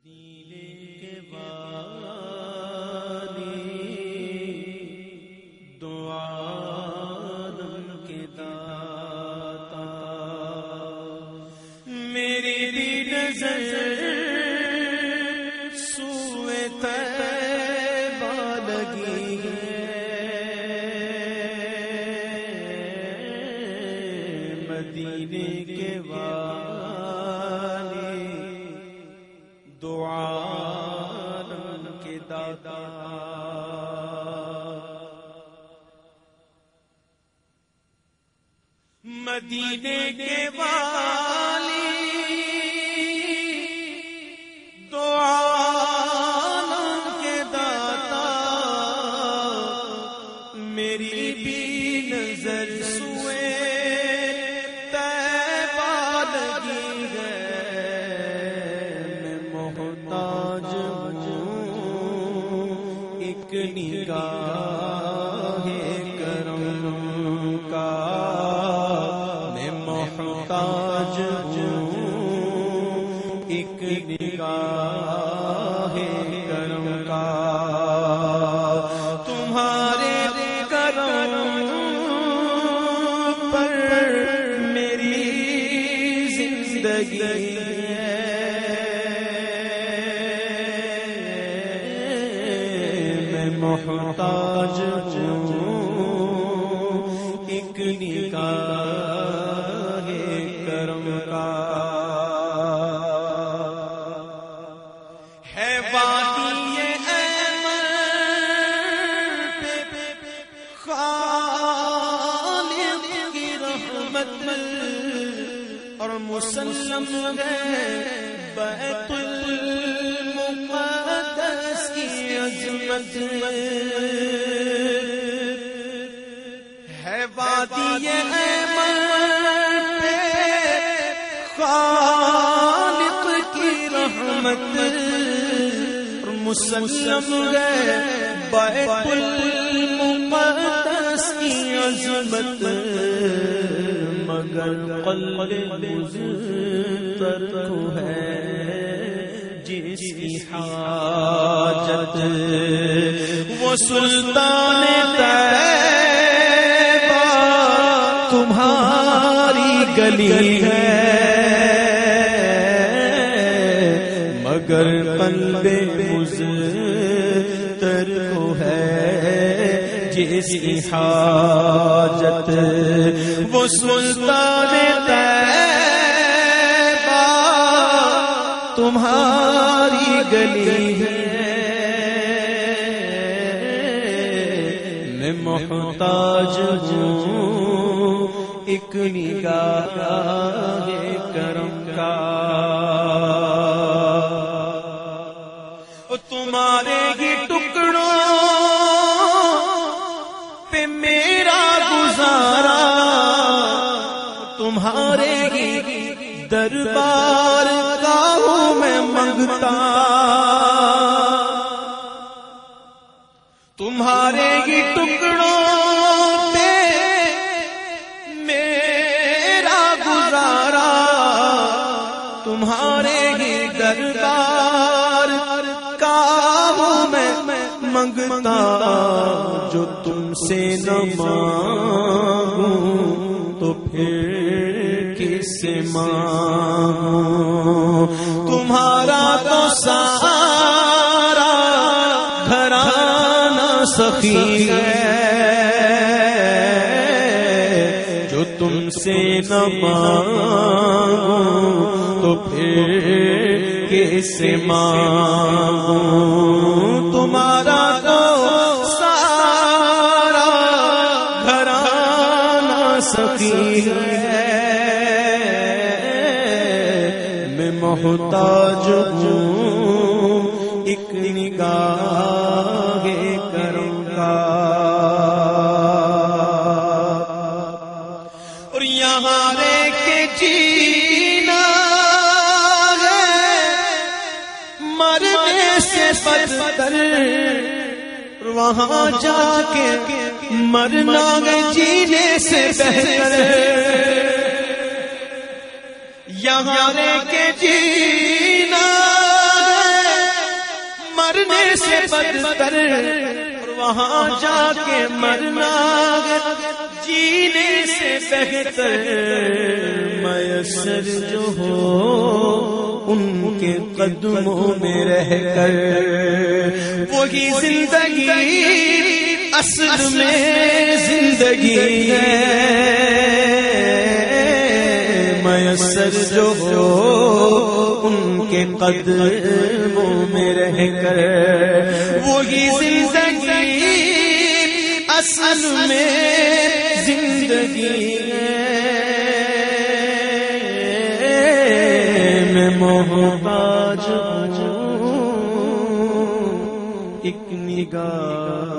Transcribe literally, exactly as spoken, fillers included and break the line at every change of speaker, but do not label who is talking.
مدینے کے والی دو عالم کے داتا میری بھی نظر سوئے طیبہ لگی ہے مدینے کے والی دو عالم کے داتا مدینے کے والی دو عالم کے داتا میری بھی نظر سوئے طیبہ لگی ہے میں محتاج ہوں ایک نگاہ کرم کا میں محتاج ہوں ایک نگاہ کرم کا تمہارے کرم پر میری زندگی میں محتاج ہوں ایک نگاہ کرم کا ہے وادی ایمن پہ خالق کی رحمت اور مسلم ہے بیت المقدس کی عظمت ہے وادی ایمن پہ خالق کی رحمت اور مسلم ہے بیت المقدس کی عظمت مگر قلب مضطر کو ہے جس کی حاجت وہ سلطان طیبہ تمہاری گلی ہے مگر قلب مضطر کو ہے جس کی حاجت وہ سلطان طیبہ تمہاری گلی ہے میں محتاج ہوں ایک نگاہ کرم کا تمہارے ہی ٹکڑوں پہ میرا گزارا تمہارے ہی دربار کا ہوں میں منگتا تمہارے ہی ٹکڑوں پہ میرا گزارا تمہارے ہی دربار کا ہوں میں منگتا جو تم سے نہ مانگوں تو پھر کس سے مانگوں تمہارا تو سارا گھرانہ سخی ہے جو تم سے نہ مانگوں تو پھر کس سے مانگوں تمہارا تو سارا گھرانہ سخی ہے میں محتاج ہوں ایک نگاہ کرم کا اور یہاں رہ کے جینا ہے مرنے سے بدتر وہاں جا کے مرنا ہے جینے سے بہتر یہاں رہ کے جینا سے بدتر، وہاں جا کے مرنا جینے سے بہتر، میسر جو ہو ان کے قدموں میں رہ کر، وہی زندگی اصل میں زندگی ہے، میسر جو ہو ان کے قدموں میں رہ کر، وہی زندگی اصل میں زندگی ہے، میں محتاج ہوں ایک نگاہ